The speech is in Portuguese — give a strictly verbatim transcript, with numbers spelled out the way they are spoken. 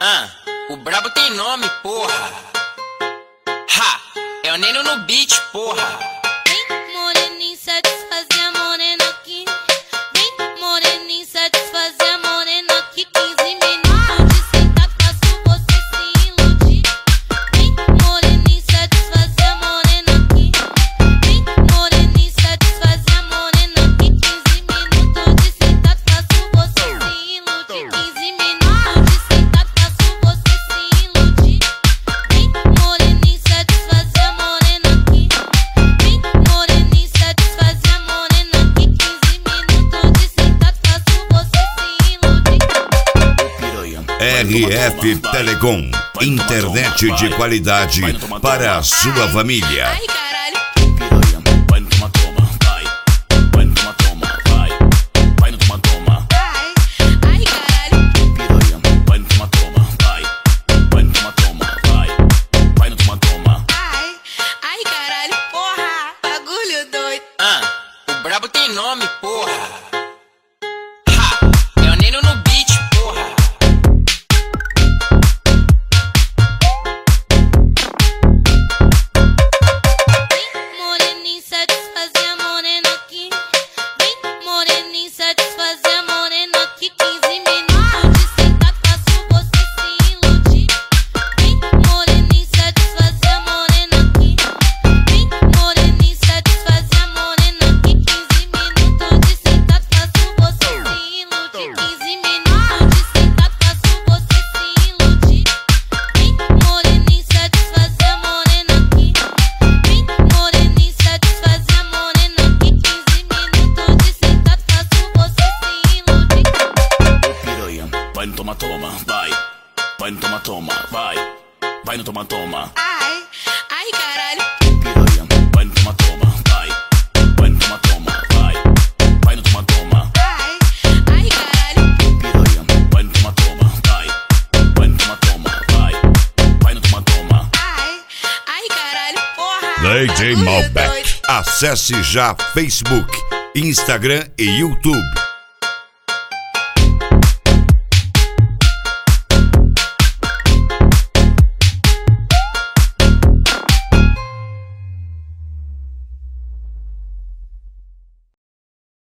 Ah, o brabo tem nome, porra. Ha, é o Neno no beat, porra. Vem, moreninho, satisfazer a morena aqui. Vem, moreninho, satisfazer a morena aqui. quinze minutos de sentar, faço você se iludir. Vem, moreninho, satisfazer a morena aqui. Vem, moreninho, satisfazer a morena aqui. quinze minutos de sentar, faço você se iludir. quinze minutos de sentar, faço você se iludir. Vem, moreninho, satisfazer a morena aqui. Vem, moreninho, satisfazer a morena aqui. quinze minutos de sentar, faço você se iludir. R F Telecom, internet de qualidade para a sua família. Ai, caralho. Vai no toma toma, vai. Vai no toma toma, vai. Vai no toma toma. Ai, ai, caralho. Piranha, vai no toma toma, vai. Vai no toma toma, vai. Vai no toma toma. Ai, ai, caralho. Porra, bagulho doido. Ah, o brabo tem nome, porra. Ha, é o Neno no beat, porra. Vem, moreninho, satisfazer a morena aqui. Vem, moreninho, satisfazer a morena aqui. quinze minutos de sentar, faço você se iludir. Vem, moreninho, satisfazer a morena aqui. Vem, moreninho, satisfazer a morena aqui. quinze minutos de sentar, faço você se iludir. quinze minutos de sentar, faço você se iludir. Vem, moreninho, satisfazer a morena aqui. Vem, moreninho, satisfazer a morena aqui. quinze minutos de sentar, faço você se iludir. Piranha, vai no toma toma, vai. Vai no toma toma, vai. Vai no toma toma. Ai, ai, caralho. Piranha, vai no toma toma, vai. Vai no toma toma, vai. Vai no toma toma. Ai, ai, caralho. Piranha, vai no toma toma, vai. Vai no toma toma, vai. Vai no toma toma. Ai, ai, caralho. Porra, D J bagulho Malbec. doido. Acesse já Facebook, Instagram e YouTube.